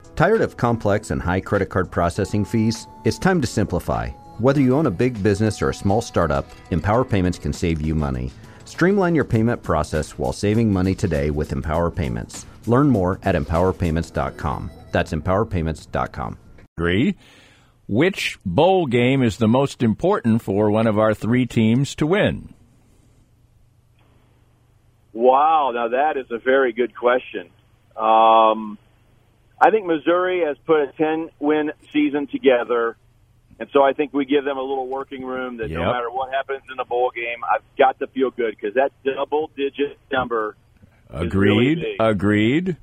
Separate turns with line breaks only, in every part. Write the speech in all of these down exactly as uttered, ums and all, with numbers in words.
Tired of complex and high credit card processing fees? It's time to simplify. Whether you own a big business or a small startup, Empower Payments can save you money. Streamline your payment process while saving money today with Empower Payments. Learn more at empower payments dot com. That's empower payments dot com.
Agree. Which bowl game is the most important for one of our three teams to win?
Wow, now that is a very good question. Um, I think Missouri has put a ten-win season together, and so I think we give them a little working room that
Yep.
no matter what happens in the bowl game, I've got to feel good because that double-digit number
Agreed.
is really big.
Agreed.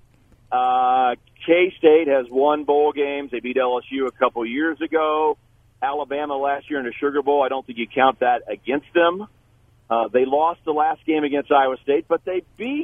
Uh, K-State has won bowl games. They beat L S U a couple years ago. Alabama last year in the Sugar Bowl, I don't think you count that against them. Uh, they lost the last game against Iowa State, but they beat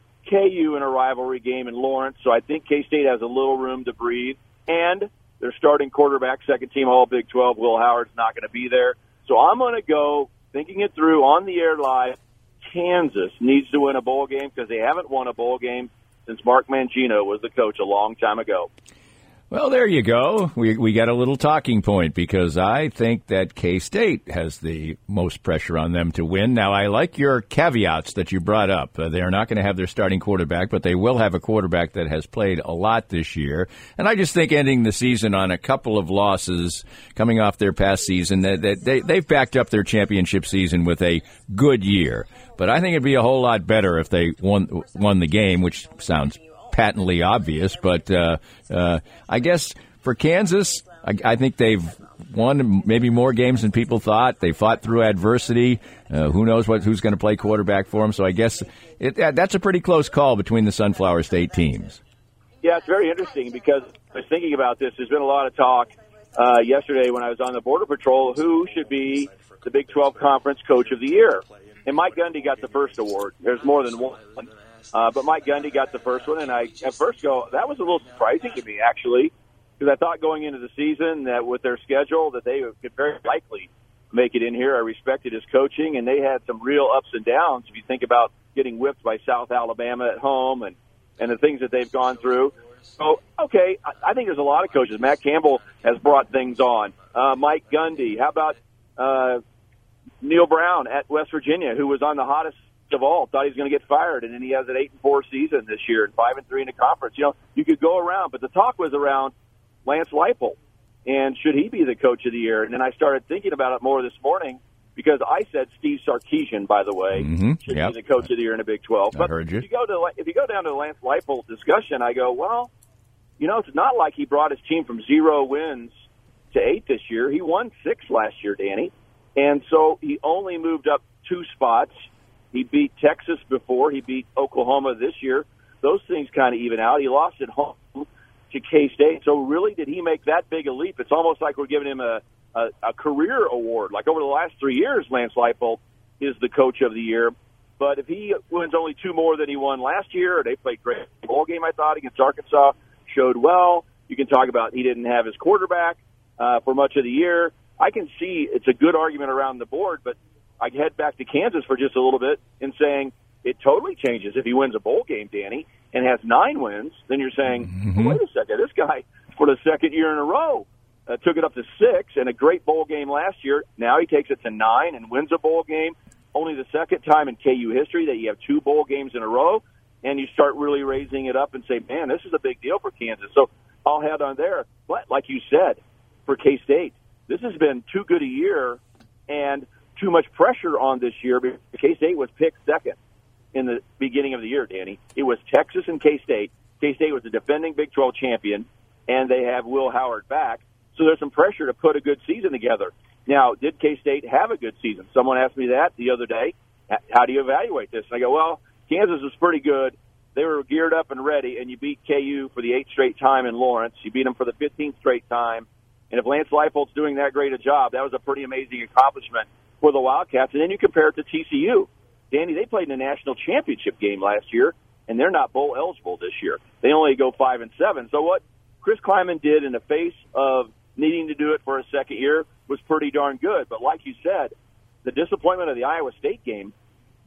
K U in a rivalry game in Lawrence, so I think K-State has a little room to breathe. And their starting quarterback, second-team All-Big twelve, Will Howard's not going to be there. So I'm going to go, thinking it through, on the air live, Kansas needs to win a bowl game because they haven't won a bowl game since Mark Mangino was the coach a long time ago.
Well, there you go. We we got a little talking point because I think that K-State has the most pressure on them to win. Now, I like your caveats that you brought up. Uh, they're not going to have their starting quarterback, but they will have a quarterback that has played a lot this year. And I just think ending the season on a couple of losses coming off their past season, that they, they, they've backed up their championship season with a good year. But I think it'd be a whole lot better if they won won the game, which sounds patently obvious, but uh, uh, I guess for Kansas, I, I think they've won maybe more games than people thought. They fought through adversity. Uh, who knows what who's going to play quarterback for them? So I guess it, that's a pretty close call between the Sunflower State teams.
Yeah, it's very interesting because I was thinking about this. There's been a lot of talk uh, yesterday when I was on the Border Patrol who should be the Big twelve Conference Coach of the Year. And Mike Gundy got the first award. There's more than one. Uh, but Mike Gundy got the first one, and I at first go, that was a little surprising to me, actually, because I thought going into the season that with their schedule that they could very likely make it in here. I respected his coaching, and they had some real ups and downs. If you think about getting whipped by South Alabama at home and, and the things that they've gone through. So, okay, I, I think there's a lot of coaches. Matt Campbell has brought things on. Uh, Mike Gundy. How about uh, Neil Brown at West Virginia, who was on the hottest of all, thought he was going to get fired, and then he has an eight and four season this year and five and three in the conference. You know, you could go around, but the talk was around Lance Leipold, and should he be the coach of the year? And then I started thinking about it more this morning because I said Steve Sarkisian, by the way,
mm-hmm.
should
yep.
be the coach of the year in the Big twelve.
I
but
heard you.
If you go to if you go down to the Lance Leipold discussion, I go, well, you know, it's not like he brought his team from zero wins to eight this year. He won six last year, Danny, and so he only moved up two spots. He beat Texas before. He beat Oklahoma this year. Those things kind of even out. He lost at home to K-State. So really, did he make that big a leap? It's almost like we're giving him a, a, a career award. Like over the last three years, Lance Leipold is the coach of the year. But if he wins only two more than he won last year, they played great ball game, I thought, against Arkansas, showed well. You can talk about he didn't have his quarterback uh, for much of the year. I can see it's a good argument around the board, but I head back to Kansas for just a little bit in saying it totally changes if he wins a bowl game, Danny, and has nine wins. Then you're saying,
mm-hmm.
well, wait a second, this guy for the second year in a row uh, took it up to six and a great bowl game last year. Now he takes it to nine and wins a bowl game. Only the second time in K U history that you have two bowl games in a row, and you start really raising it up and say, man, this is a big deal for Kansas. So I'll head on there. But like you said, for K-State, this has been too good a year, and too much pressure on this year because K-State was picked second in the beginning of the year, Danny. It was Texas and K-State. K-State was the defending Big twelve champion, and they have Will Howard back. So there's some pressure to put a good season together. Now, did K-State have a good season? Someone asked me that the other day. How do you evaluate this? And I go, well, Kansas was pretty good. They were geared up and ready, and you beat K U for the eighth straight time in Lawrence. You beat them for the fifteenth straight time. And if Lance Leipold's doing that great a job, that was a pretty amazing accomplishment for the Wildcats. And then you compare it to T C U. Danny, they played in a national championship game last year, and they're not bowl eligible this year. They only go five and seven. So what Chris Kleiman did in the face of needing to do it for a second year was pretty darn good. But like you said, the disappointment of the Iowa State game,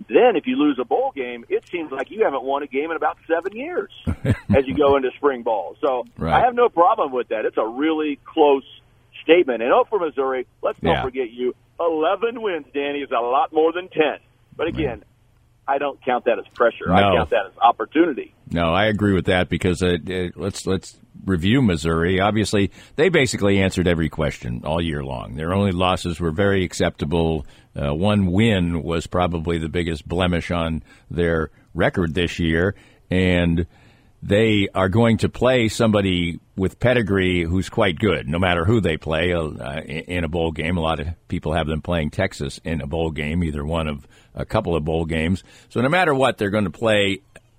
Then if you lose a bowl game, it seems like you haven't won a game in about seven years as you go into spring ball. So right. I have no problem with that. It's a really close statement. And oh, for Missouri, let's don't
yeah.
forget you, eleven wins, Danny, is a lot more than ten. But again, right. I don't count that as pressure.
No.
I count that as opportunity.
No, I agree with that because uh, uh, let's let's review Missouri. Obviously, they basically answered every question all year long. Their only losses were very acceptable. Uh, one win was probably the biggest blemish on their record this year, and they are going to play somebody with pedigree who's quite good, no matter who they play uh, in a bowl game. A lot of people have them playing Texas in a bowl game, either one of a couple of bowl games. So no matter what, they're going to play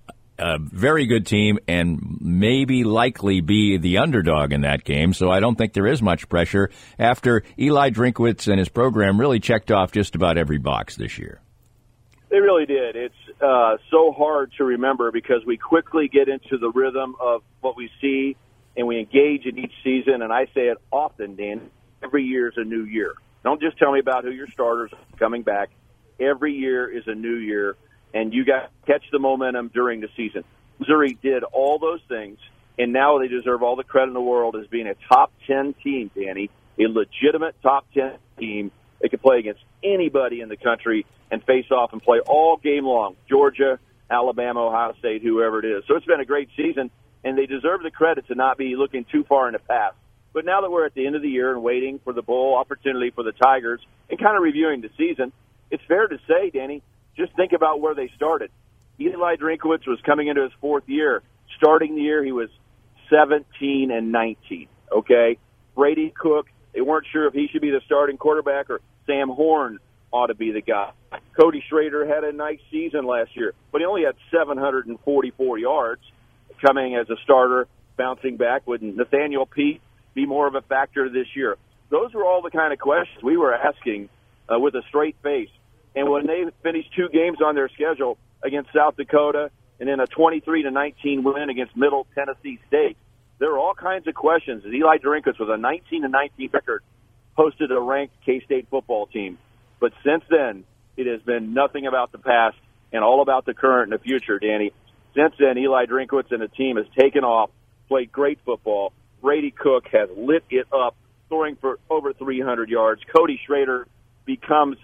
a very good team and maybe likely be the underdog in that game. So I don't think there is much pressure after Eli Drinkwitz and his program really checked off just about every box this year.
They really did. It's uh, so hard to remember because we quickly get into the rhythm of what we see and we engage in each season. And I say it often, Dan, every year is a new year. Don't just tell me about who your starters are coming back. Every year is a new year, and you got to catch the momentum during the season. Missouri did all those things, and now they deserve all the credit in the world as being a top ten team, Danny, a legitimate top ten team. They can play against anybody in the country and face off and play all game long, Georgia, Alabama, Ohio State, whoever it is. So it's been a great season, and they deserve the credit to not be looking too far in the past. But now that we're at the end of the year and waiting for the bowl opportunity for the Tigers and kind of reviewing the season, it's fair to say, Danny, just think about where they started. Eli Drinkwitz was coming into his fourth year. Starting the year, he was seventeen and nineteen, okay? Brady Cook, they weren't sure if he should be the starting quarterback or Sam Horn ought to be the guy. Cody Schrader had a nice season last year, but he only had seven hundred forty-four yards coming as a starter, bouncing back. Would Nathaniel Pete be more of a factor this year? Those were all the kind of questions we were asking uh, with a straight face. And when they finished two games on their schedule against South Dakota and then a twenty-three to nineteen win against Middle Tennessee State, there were all kinds of questions. As Eli Drinkwitz with a nineteen and nineteen record hosted a ranked K-State football team. But since then, it has been nothing about the past and all about the current and the future, Danny. Since then, Eli Drinkwitz and the team has taken off, played great football. Brady Cook has lit it up, throwing for over three hundred yards. Cody Schrader becomes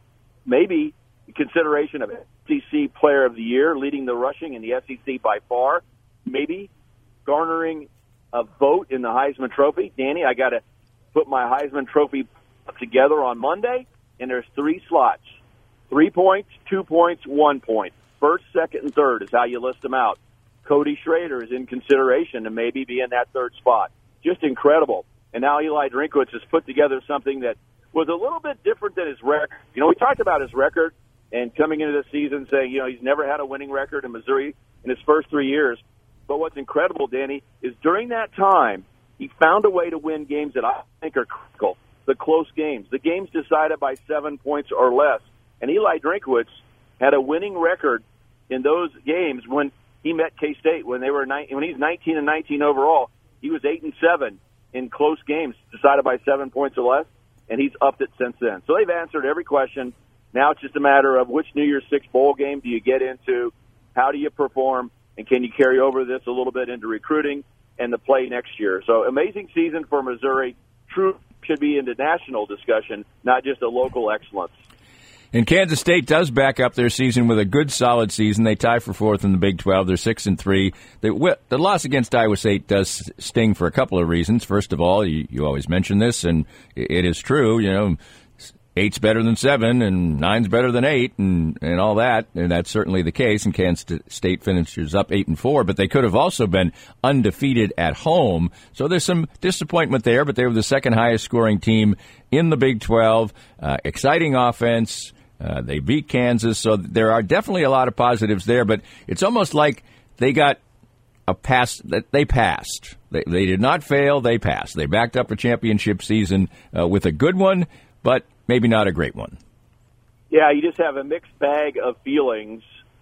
maybe consideration of S E C Player of the Year, leading the rushing in the S E C by far, maybe garnering a vote in the Heisman Trophy. Danny, I got to put my Heisman Trophy together on Monday, and there's three slots. Three points, two points, one point. First, second, and third is how you list them out. Cody Schrader is in consideration to maybe be in that third spot. Just incredible. And now Eli Drinkwitz has put together something that was a little bit different than his record. You know, we talked about his record and coming into the season saying, you know, he's never had a winning record in Missouri in his first three years. But what's incredible, Danny, is during that time, he found a way to win games that I think are critical, the close games, the games decided by seven points or less. And Eli Drinkwitz had a winning record in those games when he met K-State when they were ni- when he's nineteen and nineteen overall. He was eight and seven in close games decided by seven points or less. And he's upped it since then. So they've answered every question. Now it's just a matter of which New Year's Six bowl game do you get into, how do you perform, and can you carry over this a little bit into recruiting and the play next year. So amazing season for Missouri. True should be into national discussion, not just a local excellence.
And Kansas State does back up their season with a good, solid season. They tie for fourth in the Big twelve. They're six and three. The, the loss against Iowa State does sting for a couple of reasons. First of all, you, you always mention this, and it is true. You know, eight's better than seven, and nine's better than eight, and, and all that. And that's certainly the case. And Kansas State finishes up eight and four, but they could have also been undefeated at home. So there's some disappointment there. But they were the second highest scoring team in the Big twelve. Uh, exciting offense. Uh, they beat Kansas, so there are definitely a lot of positives there, but it's almost like they got a pass, that they passed. They, they did not fail, they passed. They backed up a championship season uh, with a good one, but maybe not a great one.
Yeah, you just have a mixed bag of feelings.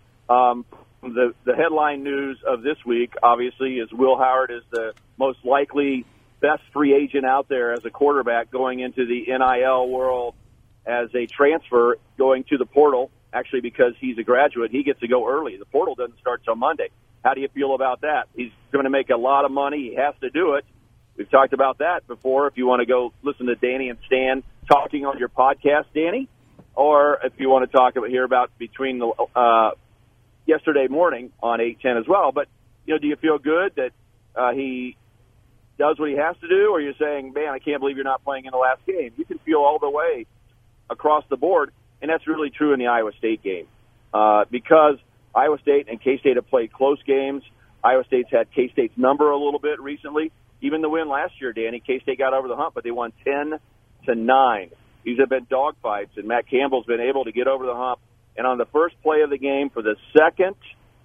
Um, the, the headline news of this week, obviously, is Will Howard is the most likely best free agent out there as a quarterback going into the N I L world as a transfer going to the portal. actually, because he's a graduate, he gets to go early. The portal doesn't start till Monday. How do you feel about that? He's going to make a lot of money. He has to do it. We've talked about that before. If you want to go listen to Danny and Stan talking on your podcast, Danny, or if you want to talk about hear about between the uh, yesterday morning on eight ten as well. But you know, do you feel good that uh, he does what he has to do, or you're saying, man, I can't believe you're not playing in the last game? You can feel all the way across the board, and that's really true in the Iowa State game uh, because Iowa State and K-State have played close games. Iowa State's had K-State's number a little bit recently. Even the win last year, Danny, K-State got over the hump, but they won ten to nine. These have been dogfights, and Matt Campbell's been able to get over the hump. And on the first play of the game, for the second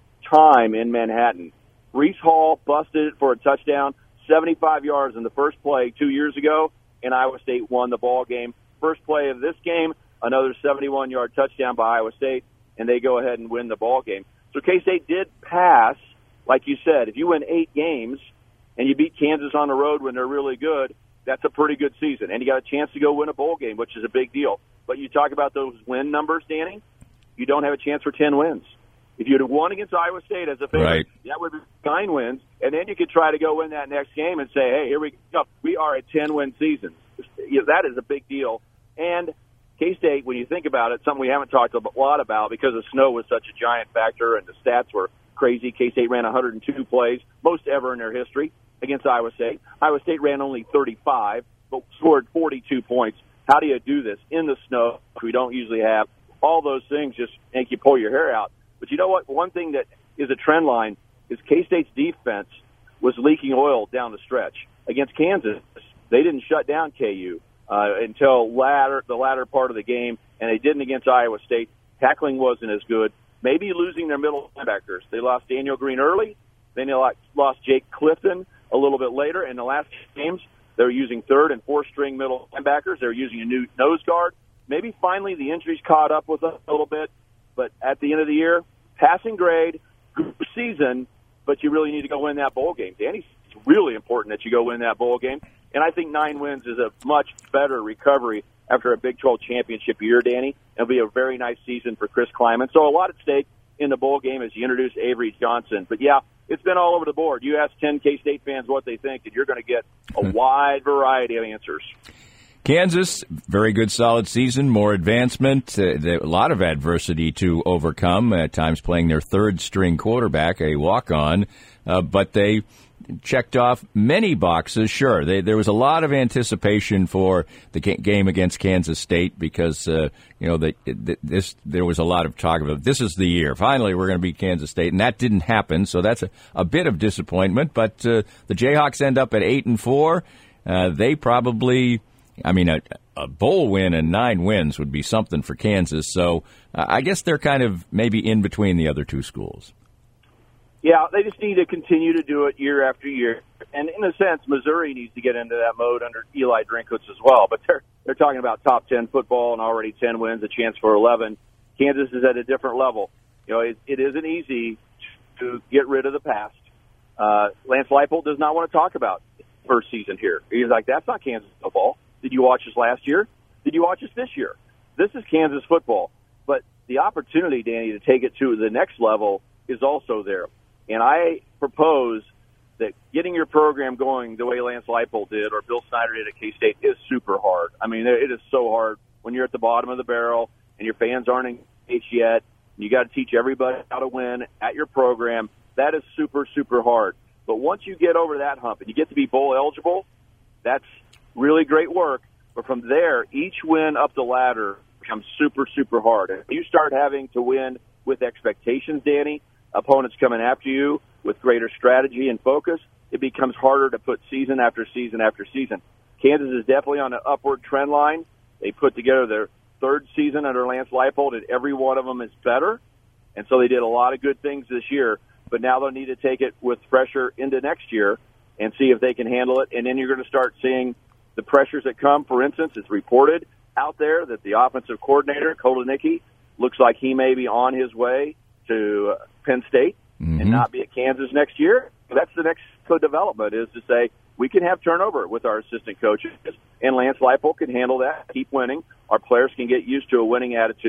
time in Manhattan, Breece Hall busted it for a touchdown, seventy-five yards in the first play two years ago, and Iowa State won the ball game. First play of this game, another seventy-one-yard touchdown by Iowa State, and they go ahead and win the ball game. So K-State did pass, like you said. If you win eight games and you beat Kansas on the road when they're really good, that's a pretty good season. And you got a chance to go win a bowl game, which is a big deal. But you talk about those win numbers, Danny, you don't have a chance for ten wins. If you had won against Iowa State as a favorite,
right,
that would be nine wins, and then you could try to go win that next game and say, hey, here we go. We are a ten-win season. You know, that is a big deal. And K-State, when you think about it, something we haven't talked a lot about because the snow was such a giant factor and the stats were crazy. K-State ran one hundred two plays, most ever in their history, against Iowa State. Iowa State ran only thirty-five, but scored forty-two points. How do you do this in the snow, which we don't usually have? All those things just make you pull your hair out. But you know what? One thing that is a trend line is K-State's defense was leaking oil down the stretch. Against Kansas, they didn't shut down K U uh, until latter, the latter part of the game, and they didn't against Iowa State. Tackling wasn't as good. Maybe losing their middle linebackers. They lost Daniel Green early. Then they lost Jake Clifton a little bit later. In the last games, they were using third and fourth string middle linebackers. They were using a new nose guard. Maybe finally the injuries caught up with us a little bit. But at the end of the year, passing grade, good season, but you really need to go win that bowl game. Danny, it's really important that you go win that bowl game. And I think nine wins is a much better recovery after a Big twelve championship year, Danny. It'll be a very nice season for Chris Klieman. So a lot at stake in the bowl game as you introduce Avery Johnson. But, yeah, it's been all over the board. You ask ten K-State fans what they think, and you're going to get a wide variety of answers.
Kansas, very good, solid season, more advancement, uh, a lot of adversity to overcome, at times playing their third-string quarterback, a walk-on, uh, but they checked off many boxes. Sure, they, there was a lot of anticipation for the game against Kansas State because, uh, you know, the, this there was a lot of talk about this is the year. Finally, we're going to beat Kansas State, and that didn't happen, so that's a, a bit of disappointment, but uh, the Jayhawks end up at eight and four. Uh, they probably... I mean, a, a bowl win and nine wins would be something for Kansas. So uh, I guess they're kind of maybe in between the other two schools.
Yeah, they just need to continue to do it year after year. And in a sense, Missouri needs to get into that mode under Eli Drinkwitz as well. But they're they're talking about top ten football and already ten wins, a chance for eleven. Kansas is at a different level. You know, it, it isn't easy to get rid of the past. Uh, Lance Leipold does not want to talk about first season here. He's like, that's not Kansas football. Did you watch us last year? Did you watch us this year? This is Kansas football. But the opportunity, Danny, to take it to the next level is also there. And I propose that getting your program going the way Lance Leipold did or Bill Snyder did at K-State is super hard. I mean, it is so hard when you're at the bottom of the barrel and your fans aren't engaged yet. And you got to teach everybody how to win at your program. That is super, super hard. But once you get over that hump and you get to be bowl eligible, that's really great work, but from there, each win up the ladder becomes super, super hard. If you start having to win with expectations, Danny, opponents coming after you with greater strategy and focus, it becomes harder to put season after season after season. Kansas is definitely on an upward trend line. They put together their third season under Lance Leipold, and every one of them is better, and so they did a lot of good things this year, but now they'll need to take it with pressure into next year and see if they can handle it, and then you're going to start seeing the pressures that come. For instance, it's reported out there that the offensive coordinator, Kotelnicki, looks like he may be on his way to Penn State mm-hmm. and not be at Kansas next year. That's the next development, is to say we can have turnover with our assistant coaches, and Lance Leipold can handle that, keep winning. Our players can get used to a winning attitude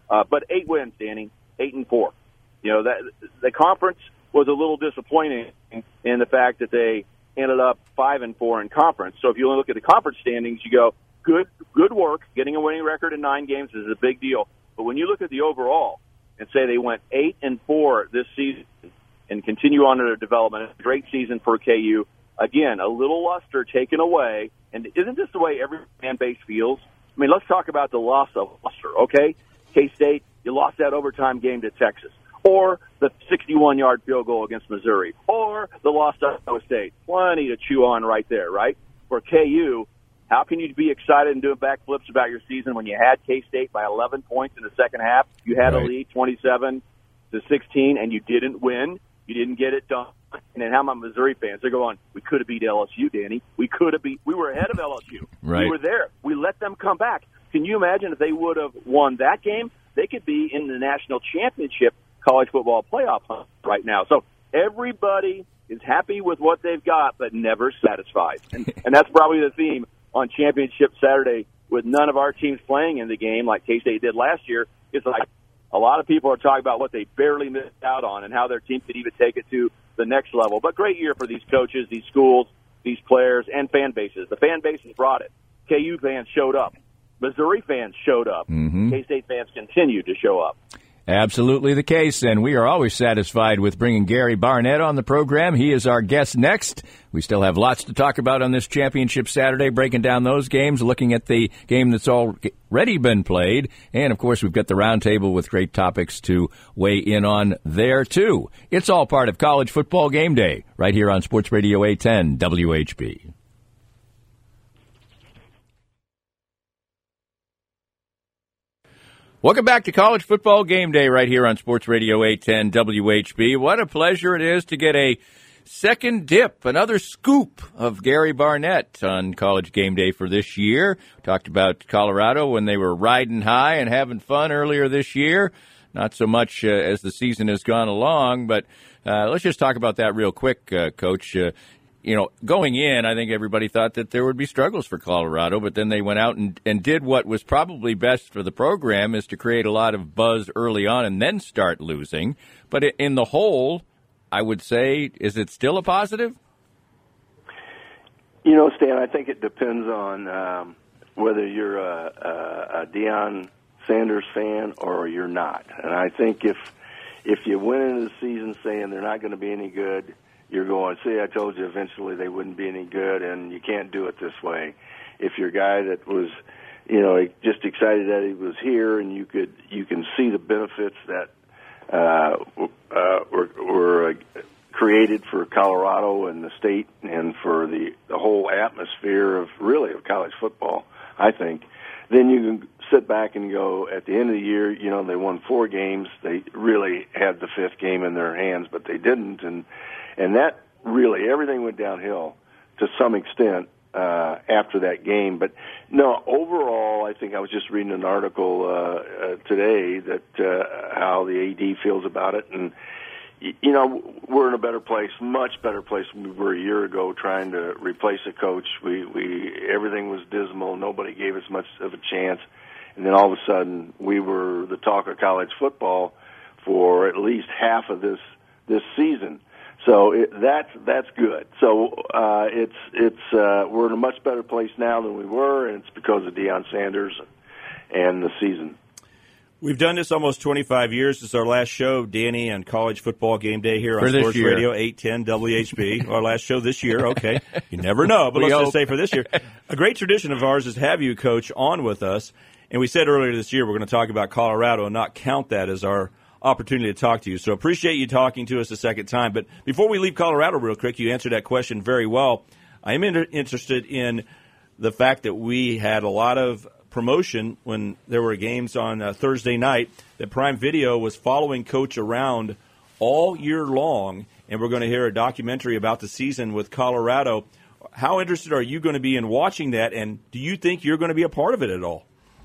Uh, but eight wins, Danny, eight and four. You know, that the conference was a little disappointing in the fact that they ended up five and four in conference. So if you only look at the conference standings, you go, good, good work. Getting a winning record in nine games is a big deal. But when you look at the overall and say they went eight and four this season and continue on to their development, a great season for K U. Again, a little luster taken away. And isn't this the way every fan base feels? I mean, let's talk about the loss of luster, okay? K-State, you lost that overtime game to Texas. Or the sixty-one-yard field goal against Missouri. Or the loss to Iowa State. Plenty to chew on right there, right? For K U, how can you be excited and doing backflips about your season when you had K-State by eleven points in the second half? You had right. a lead twenty-seven to sixteen, and you didn't win. You didn't get it done. And then how about Missouri fans? They're going, we could have beat L S U, Danny. We could have beat. We were ahead of L S U.
Right.
We were there. We let them come back. Can you imagine if they would have won that game? They could be in the national championship college football playoff hunt right now. So everybody is happy with what they've got, but never satisfied. And, and that's probably the theme on Championship Saturday with none of our teams playing in the game like K-State did last year. It's like a lot of people are talking about what they barely missed out on and how their team could even take it to the next level. But great year for these coaches, these schools, these players, and fan bases. The fan bases brought it. K U fans showed up. Missouri fans showed up.
Mm-hmm.
K-State fans continue to show up.
Absolutely the case, and we are always satisfied with bringing Gary Barnett on the program. He is our guest next. We still have lots to talk about on this Championship Saturday, breaking down those games, looking at the game that's already been played, and, of course, we've got the roundtable with great topics to weigh in on there, too. It's all part of College Football Game Day, right here on Sports Radio eight ten W H B. Welcome back to College Football Game Day right here on Sports Radio eight ten W H B. What a pleasure it is to get a second dip, another scoop of Gary Barnett on College Game Day for this year. We talked about Colorado when they were riding high and having fun earlier this year. Not so much uh, as the season has gone along, but uh, let's just talk about that real quick, uh, Coach. Uh, You know, going in, I think everybody thought that there would be struggles for Colorado, but then they went out and, and did what was probably best for the program, is to create a lot of buzz early on and then start losing. But in the whole, I would say, is it still a positive?
You know, Stan, I think it depends on um, whether you're a, a, a Deion Sanders fan or you're not. And I think if if you went into the season saying they're not going to be any good, you're going, see, I told you eventually they wouldn't be any good, and you can't do it this way. If you're a guy that was, you know, just excited that he was here, and you could, you can see the benefits that uh, uh, were, were uh, created for Colorado and the state, and for the, the whole atmosphere of really of college football, I think. Then you can sit back and go, at the end of the year, you know, they won four games. They really had the fifth game in their hands, but they didn't, and. And that really, everything went downhill to some extent uh, after that game. But, no, overall, I think I was just reading an article uh, uh, today that uh, how the A D feels about it. And, you know, we're in a better place, much better place than we were a year ago trying to replace a coach. We, we everything was dismal. Nobody gave us much of a chance. And then all of a sudden, we were the talk of college football for at least half of this this season. So it, that's that's good. So uh, it's it's uh, we're in a much better place now than we were, and it's because of Deion Sanders and the season.
We've done this almost twenty-five years. This is our last show, Danny, on College Football Game Day here
for
on Sports
year.
Radio eight ten W H B. Our last show this year. Okay, you never know, but let's hope. Just say for this year, a great tradition of ours is to have you, Coach, on with us. And we said earlier this year we're going to talk about Colorado and not count that as our opportunity to talk to you. So appreciate you talking to us a second time. But before we leave Colorado real quick, you answered that question very well. I am inter- interested in the fact that we had a lot of promotion when there were games on uh, Thursday night, that Prime Video was following Coach around all year long, and we're going to hear a documentary about the season with Colorado. How interested are you going to be in watching that, and do you think you're going to be a part of it at all?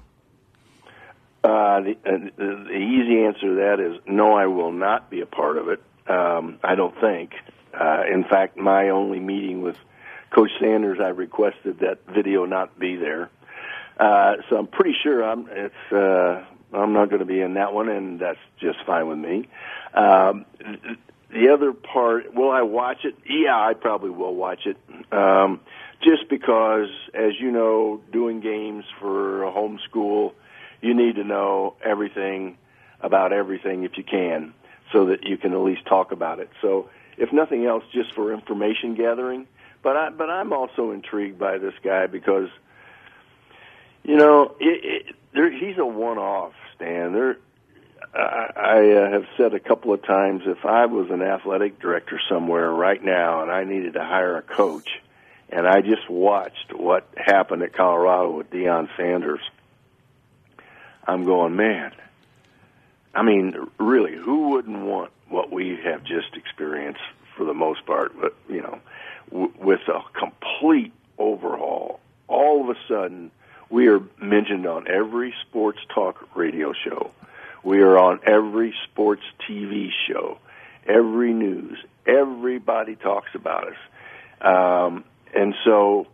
Uh, the, uh, the easy answer to that is no, I will not be a part of it. Um, I don't think. Uh, in fact, my only meeting with Coach Sanders, I requested that video not be there. Uh, so I'm pretty sure I'm, it's uh, I'm not going to be in that one, and that's just fine with me. Um, the other part, will I watch it? Yeah, I probably will watch it. Um, just because, as you know, doing games for a homeschool, you need to know everything about everything if you can, so that you can at least talk about it. So, if nothing else, just for information gathering. But I, but I'm also intrigued by this guy because, you know, it, it, there, he's a one-off, Stan. There, I, I uh, have said a couple of times, if I was an athletic director somewhere right now and I needed to hire a coach, and I just watched what happened at Colorado with Deion Sanders, I'm going, man, I mean, really, who wouldn't want what we have just experienced for the most part, but, you know, w- with a complete overhaul. All of a sudden, we are mentioned on every sports talk radio show. We are on every sports T V show, every news. Everybody talks about us. Um, and so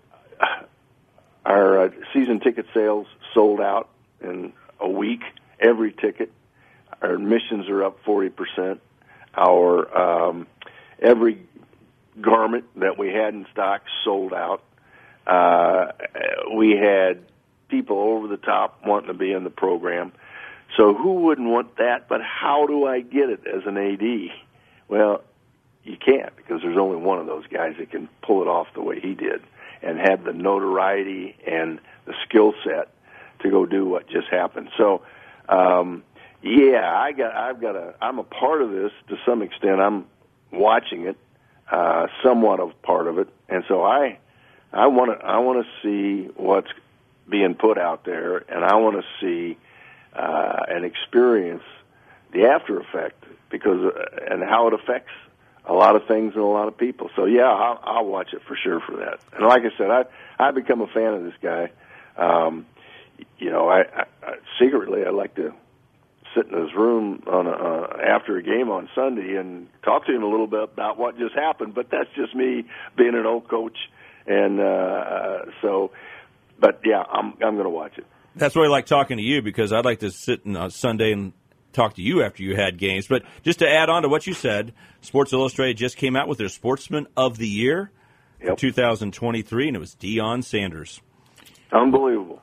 our uh, season ticket sales sold out in a week, every ticket. Our admissions are up forty percent. Our um, every garment that we had in stock sold out. Uh, we had people over the top wanting to be in the program. So who wouldn't want that? But how do I get it as an A D? Well, you can't, because there's only one of those guys that can pull it off the way he did and have the notoriety and the skill set to go do what just happened. So, um, yeah, I got, I've got a, I'm a part of this to some extent. I'm watching it, uh, somewhat of part of it, and so I, I want to, I want to see what's being put out there, and I want to see uh, and experience the after effect, because uh, and how it affects a lot of things and a lot of people. So yeah, I'll, I'll watch it for sure for that. And like I said, I I become a fan of this guy. Um, you know, I, I, I secretly I like to sit in his room on a, uh, after a game on Sunday and talk to him a little bit about what just happened. But that's just me being an old coach, and uh, so. But yeah, I'm I'm going to watch it.
That's why I like talking to you, because I'd like to sit on a Sunday and talk to you after you had games. But just to add on to what you said, Sports Illustrated just came out with their Sportsman of the Year
yep.
for two thousand twenty-three, and it was Deion Sanders.
Unbelievable.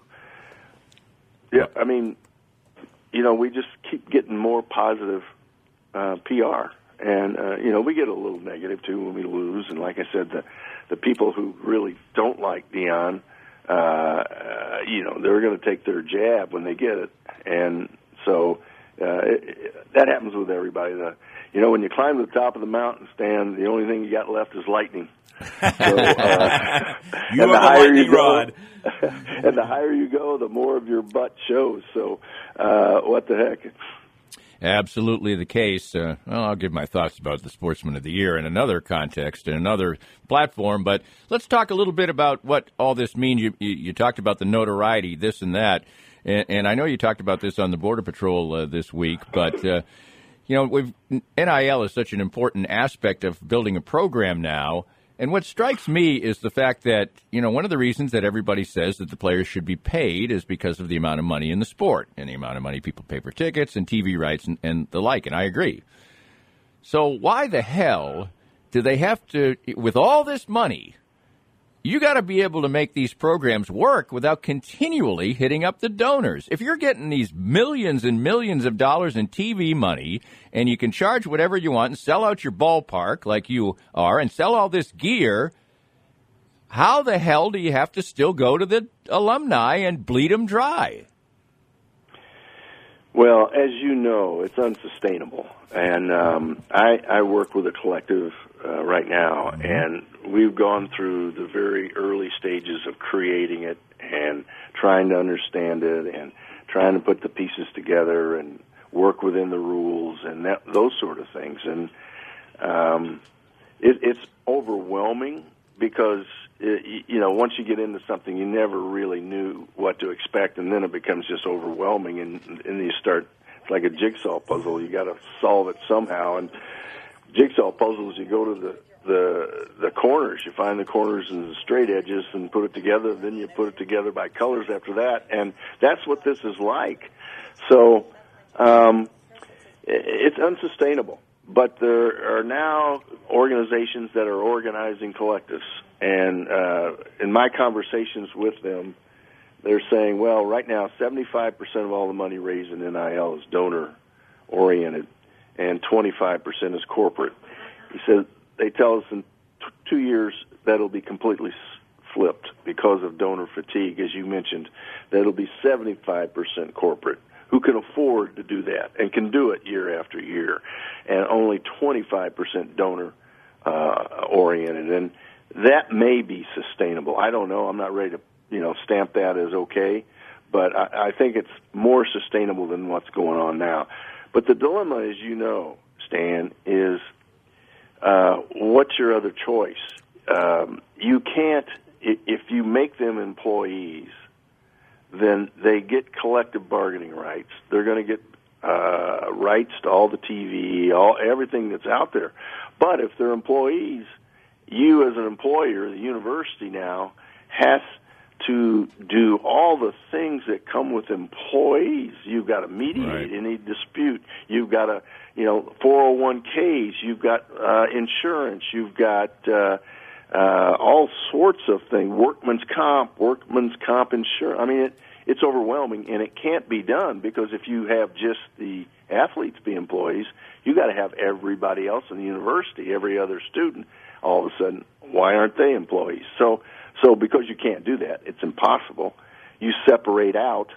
Yeah, I mean, you know, we just keep getting more positive uh, P R. And, uh, you know, we get a little negative, too, when we lose. And like I said, the, the people who really don't like Deion, uh, uh, you know, they're going to take their jab when they get it. And so uh, it, it, that happens with everybody. The, you know, when you climb to the top of the mountain, Stan, the only thing you got left is lightning. So, uh,
you
and
are the
the higher
lightning
you go,
rod.
and the higher you go, the more of your butt shows. So uh, what the heck?
Absolutely the case. Uh, well, I'll give my thoughts about the Sportsman of the Year in another context, in another platform. But let's talk a little bit about what all this means. You, you, you talked about the notoriety, this and that. And, and I know you talked about this on the Border Patrol uh, this week. But, uh, you know, we've, N I L is such an important aspect of building a program now. And what strikes me is the fact that, you know, one of the reasons that everybody says that the players should be paid is because of the amount of money in the sport and the amount of money people pay for tickets and T V rights and, and the like. And I agree. So why the hell do they have to, with all this money, you got to be able to make these programs work without continually hitting up the donors. If you're getting these millions and millions of dollars in T V money and you can charge whatever you want and sell out your ballpark like you are and sell all this gear, how the hell do you have to still go to the alumni and bleed them dry?
Well, as you know, it's unsustainable. And um, I, I work with a collective uh, right now, mm-hmm. and we've gone through the very early stages of creating it and trying to understand it and trying to put the pieces together and work within the rules and that, those sort of things. And um, it, it's overwhelming because, it, you know, once you get into something, you never really knew what to expect, and then it becomes just overwhelming, and, and you start, it's like a jigsaw puzzle. You got to solve it somehow. And jigsaw puzzles, you go to the the the corners. You find the corners and the straight edges and put it together. Then you put it together by colors after that, and that's what this is like. So um, it's unsustainable. But there are now organizations that are organizing collectives, and uh, in my conversations with them, they're saying, well, right now, seventy-five percent of all the money raised in N I L is donor-oriented, and twenty-five percent is corporate. He said they tell us in t- two years that'll be completely flipped because of donor fatigue, as you mentioned. That'll be seventy-five percent corporate, who can afford to do that and can do it year after year, and only twenty-five percent donor uh, oriented. And that may be sustainable. I don't know. I'm not ready to, you know, stamp that as okay, but I, I think it's more sustainable than what's going on now. But the dilemma, as you know, Stan, is uh, what's your other choice? Um, you can't, if you make them employees, then they get collective bargaining rights. They're going to get uh, rights to all the T V, all everything that's out there. But if they're employees, you as an employer, the university now, has to do all the things that come with employees. You've got to mediate right. any dispute. You've got to, you know, four oh one k's. You've got uh, insurance. You've got uh, uh, all sorts of things. Workman's comp, workman's comp insurance. I mean, it, it's overwhelming, and it can't be done because if you have just the athletes be employees, you got to have everybody else in the university, every other student. All of a sudden, why aren't they employees? So. So because you can't do that, it's impossible, you separate out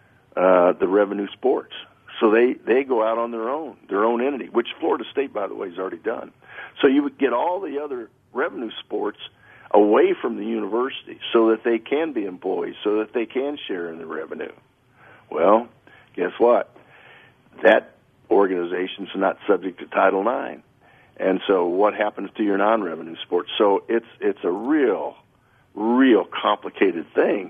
uh, the revenue sports. So they, they go out on their own, their own entity, which Florida State, by the way, has already done. So you would get all the other revenue sports away from the university so that they can be employees, so that they can share in the revenue. Well, guess what? That organization's not subject to Title nine. And so what happens to your non-revenue sports? So it's it's a real... real complicated thing,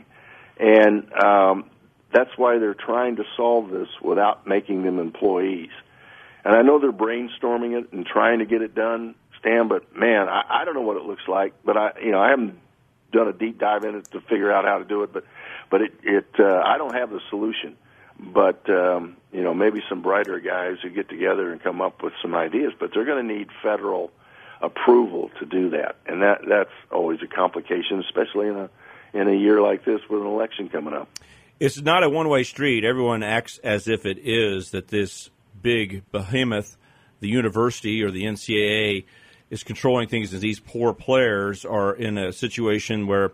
and um, that's why they're trying to solve this without making them employees. And I know they're brainstorming it and trying to get it done, Stan, but man, I, I don't know what it looks like, but I, you know, I haven't done a deep dive in it to figure out how to do it, but, but it, it uh, I don't have the solution, but, um, you know, maybe some brighter guys who get together and come up with some ideas, but they're going to need federal approval to do that, and that that's always a complication, especially in a in a year like this with an election coming up.
It's not a one-way street. Everyone acts as if it is, that this big behemoth, the university or the N C double A, is controlling things, and these poor players are in a situation where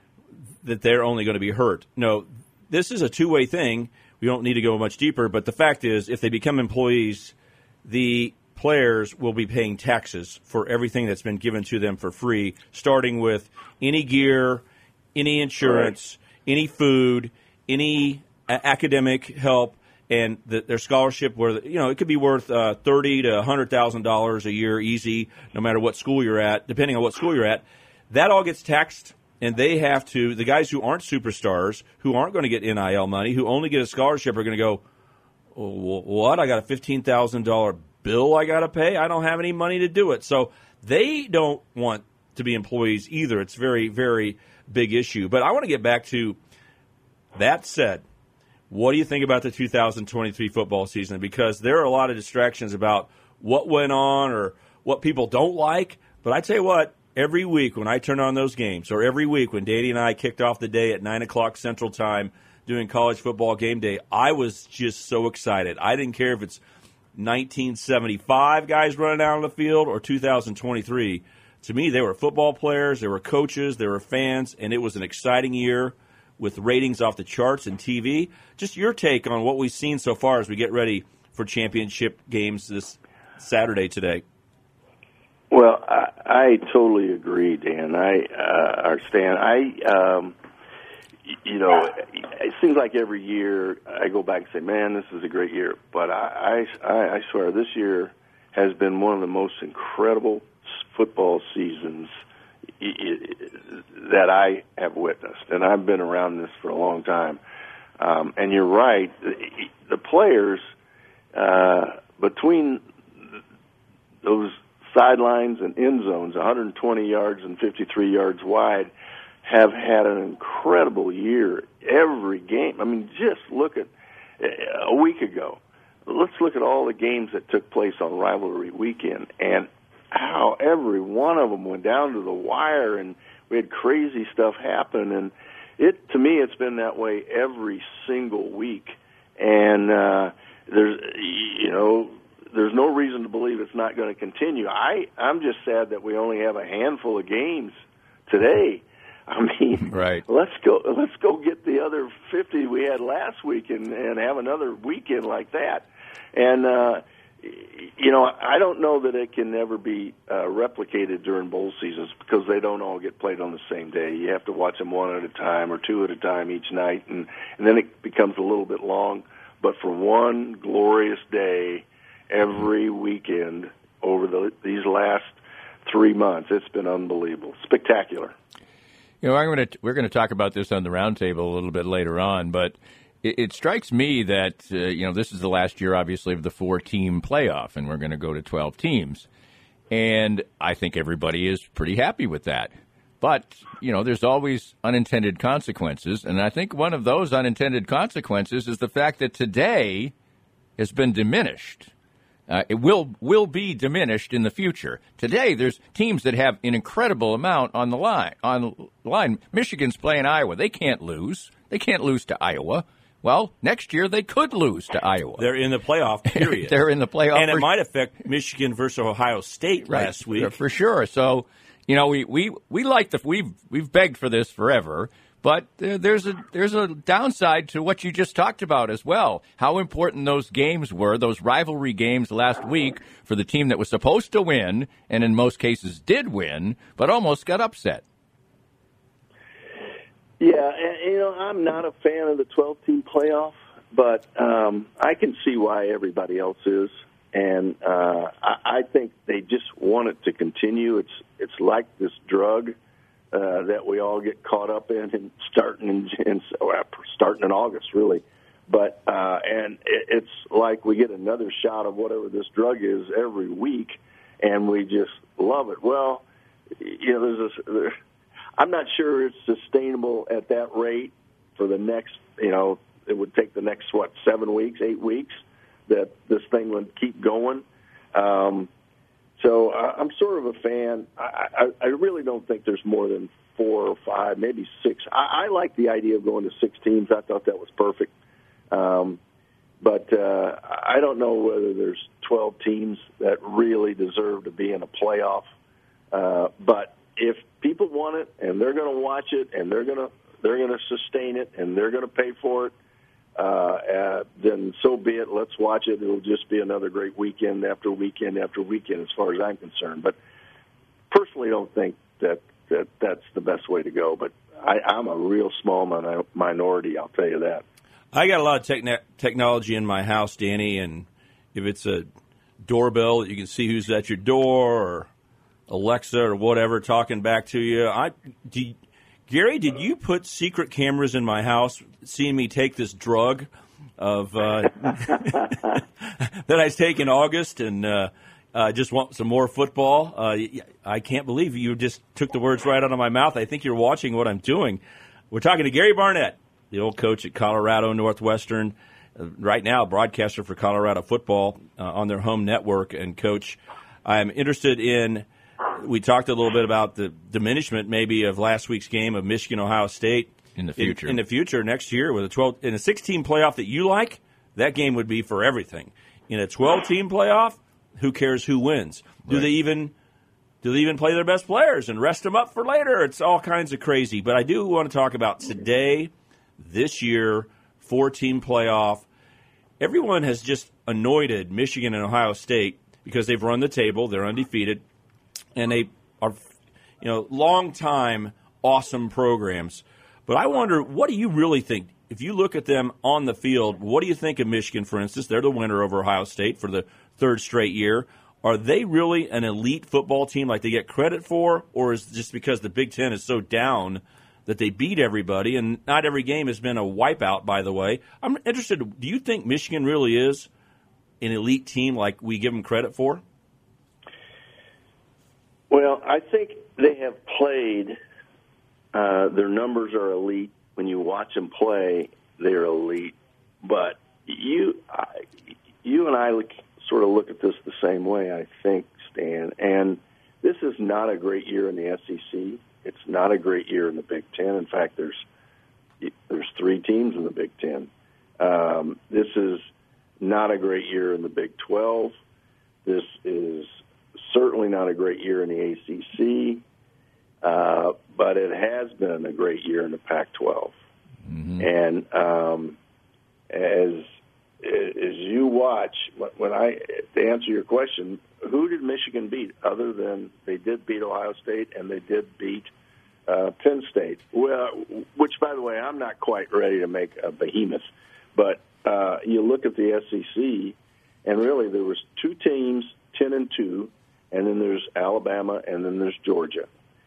that they're only going to be hurt. No, this is a two-way thing. We don't need to go much deeper, but the fact is, if they become employees, the players will be paying taxes for everything that's been given to them for free, starting with any gear, any insurance, right. any food, any uh, academic help, and the, their scholarship. Where you know it could be worth uh, thirty to a hundred thousand dollars a year, easy, no matter what school you're at, depending on what school you're at. That all gets taxed, and they have to. The guys who aren't superstars, who aren't going to get N I L money, who only get a scholarship, are going to go, "What? I got a fifteen thousand dollar bill I got to pay. I don't have any money to do it." So they don't want to be employees either. It's a very, very big issue. But I want to get back to that said. What do you think about the two thousand twenty-three football season? Because there are a lot of distractions about what went on or what people don't like. But I tell you what, every week when I turn on those games, or every week when Danny and I kicked off the day at nine o'clock Central Time doing college football game day, I was just so excited. I didn't care if it's nineteen seventy-five guys running out on the field or two thousand twenty-three. To me, they were football players, they were coaches, they were fans, and it was an exciting year with ratings off the charts and T V. Just your take on what we've seen so far as we get ready for championship games this Saturday today.
Well, I, I totally agree, Dan. I, uh, or Stan, I, um, you know, it seems like every year I go back and say, man, this is a great year. But I, I, I swear this year has been one of the most incredible football seasons that I have witnessed. And I've been around this for a long time. Um, and you're right, the players, uh, between those sidelines and end zones, one hundred twenty yards and fifty-three yards wide, have had an incredible year. Every game. I mean, just look at a week ago. Let's look at all the games that took place on rivalry weekend and how every one of them went down to the wire, and we had crazy stuff happen. And it, to me, it's been that way every single week. And uh, there's, you know, there's no reason to believe it's not going to continue. I, I'm just sad that we only have a handful of games today. I mean,
right.
let's go. Let's go get the other fifty we had last week and, and have another weekend like that. And uh, you know, I don't know that it can ever be uh, replicated during bowl seasons because they don't all get played on the same day. You have to watch them one at a time or two at a time each night, and and then it becomes a little bit long. But for one glorious day, every weekend over the, these last three months, it's been unbelievable, spectacular.
You know, I'm going to, we're going to talk about this on the roundtable a little bit later on, but it, it strikes me that, uh, you know, this is the last year, obviously, of the four-team playoff, and we're going to go to twelve teams. And I think everybody is pretty happy with that. But, you know, there's always unintended consequences, and I think one of those unintended consequences is the fact that today has been diminished. Uh, it will will be diminished in the future. Today, there's teams that have an incredible amount on the line. On the line, Michigan's playing Iowa. They can't lose. They can't lose to Iowa. Well, next year they could lose to Iowa.
They're in the playoff period.
They're in the playoff,
and it
for,
might affect Michigan versus Ohio State
right,
last week
for sure. So, you know, we we we like the we've we've begged for this forever. But there's a there's a downside to what you just talked about as well. How important those games were, those rivalry games last week for the team that was supposed to win, and in most cases did win, but almost got upset.
Yeah, and, you know, I'm not a fan of the twelve-team playoff, but um, I can see why everybody else is. And uh, I, I think they just want it to continue. It's it's like this drug. Uh, that we all get caught up in, and starting in, in well, starting in August, really. But uh, and it, it's like we get another shot of whatever this drug is every week, and we just love it. Well, you know, there's a, there, I'm not sure it's sustainable at that rate for the next. You know, it would take the next what seven weeks, eight weeks that this thing would keep going. Um, So uh, I'm sort of a fan. I, I, I really don't think there's more than four or five, maybe six. I, I like the idea of going to six teams. I thought that was perfect. Um, but uh, I don't know whether there's twelve teams that really deserve to be in a playoff. Uh, but if people want it and they're going to watch it and they're going to they're going to sustain it and they're going to pay for it, Uh, uh, then so be it. Let's watch it. It'll just be another great weekend after weekend after weekend as far as I'm concerned. But personally don't think that, that that's the best way to go. But I, I'm a real small min- minority, I'll tell you that.
I got a lot of techn- technology in my house, Danny, and if it's a doorbell that you can see who's at your door or Alexa or whatever talking back to you, I do you, Gary, did you put secret cameras in my house, seeing me take this drug of uh, that I take in August, and uh, uh, just want some more football? Uh, I can't believe you just took the words right out of my mouth. I think you're watching what I'm doing. We're talking to Gary Barnett, the old coach at Colorado Northwestern, uh, right now broadcaster for Colorado football uh, on their home network. And, Coach, I'm interested in – we talked a little bit about the diminishment maybe of last week's game of Michigan-Ohio State.
In the future.
In, in the future, next year, with a twelve in a six-team playoff that you like, that game would be for everything. In a twelve-team playoff, who cares who wins? Do
right.
they even do they even play their best players and rest them up for later? It's all kinds of crazy. But I do want to talk about today, this year, four-team playoff. Everyone has just anointed Michigan and Ohio State because they've run the table. They're undefeated. And they are, you know, long-time awesome programs. But I wonder, what do you really think? If you look at them on the field, what do you think of Michigan, for instance? They're the winner over Ohio State for the third straight year. Are they really an elite football team like they get credit for? Or is it just because the Big Ten is so down that they beat everybody? And not every game has been a wipeout, by the way. I'm interested, do you think Michigan really is an elite team like we give them credit for?
Well, I think they have played. Uh, their numbers are elite. When you watch them play, they're elite. But you, I, you and I look, sort of look at this the same way, I think, Stan. And this is not a great year in the S E C. It's not a great year in the Big Ten. In fact, there's there's three teams in the Big Ten. Um, this is not a great year in the Big twelve. This is certainly not a great year in the A C C, uh, but it has been a great year in the Pac twelve. Mm-hmm. And um, as as you watch, when I to answer your question, who did Michigan beat other than they did beat Ohio State and they did beat uh, Penn State? Well, which, by the way, I'm not quite ready to make a behemoth, but uh, you look at the S E C, and really there was two teams, ten and two, and then there's Alabama, and then there's Georgia.